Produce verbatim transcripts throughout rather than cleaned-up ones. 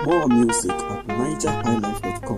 More music at niger highlife dot com.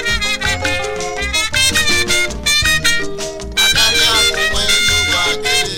Again.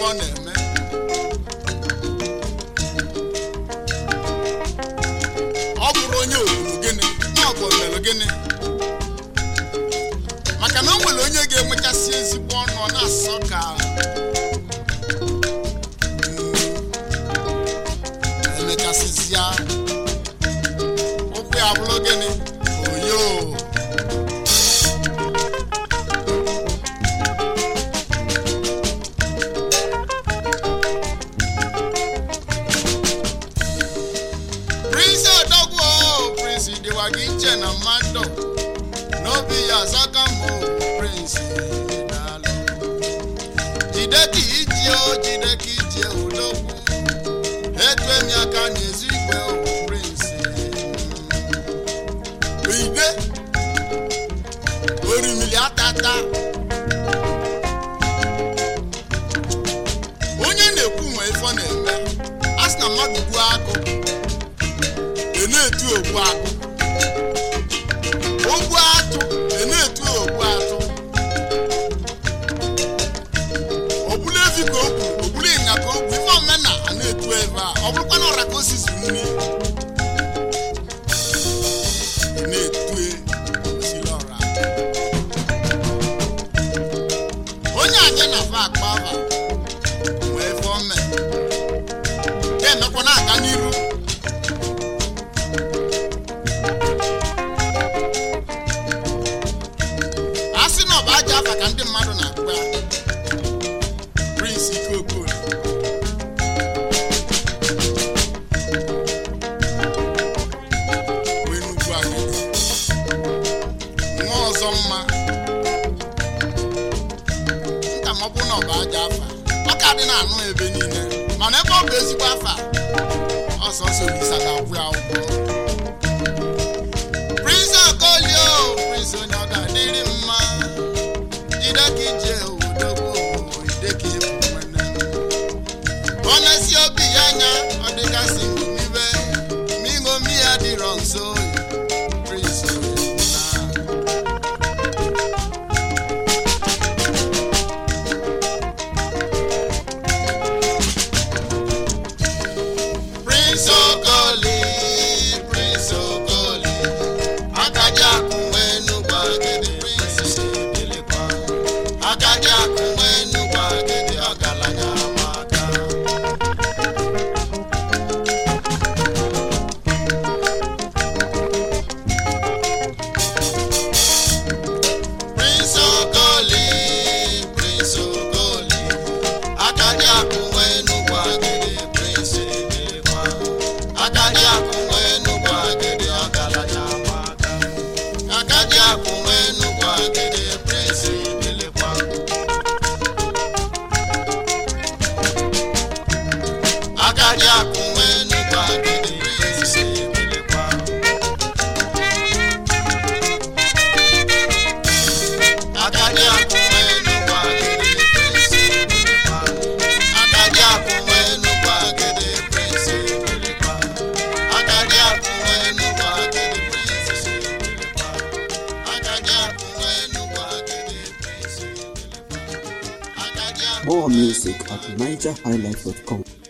ọ na-eme ọ bụrụ onye obodo gịnị ma ọ bụ mere gịnị maka na o nwere onye ga-enwechasị ezigbo ọnụ ọ na-asọ ka emechasịzịa ụkwụ ya bụrụ gịnị oyo Prince Odogwu Prince Idiwagiche na mmadụ n'obi ya Zakamo Prince Dalo jide ka iji o jide ka iji Odogwu etu emi aka n'ezi igwe Prince Ide orimili atata onye na-ekwu nwe ife na-eme asị na mmadụ gbuo akụ na-etu ogbu atụ ogbu atụ na-etu ogbu atụ obulu evi ka ogbu obulu ịnya ka ogbu ife omena a na-etu ebe a ọ bụrụkwa na ọra ka osisi nri na-etu osili ọra onye anyị na-afa akpa aba wee ife ome ga-emekwa na-aga n'iru ka ndị mmadụ na-akpa Prince Ikokoli wee nnukwu agịdị nwa ọzọ mma nta ma ọ bụ na ọ bụ aja afa ọ ka dị na-anụ ebe niile mana ebe ọ bụ ezigbo afa ọsọ ọsọ Olisa ga-akwụ ya ụgwọ Prince Okoli o Prince onye ọ ga-adịrị mma Honestly, obi yanya, on the casting, me go me at the wrong soul. Prince Prince Okoli, Prince Okoli, Akaja kumenu bagede Prince Delekwa, Akaja kumenu bagede agalanya. More music at niger high life dot com.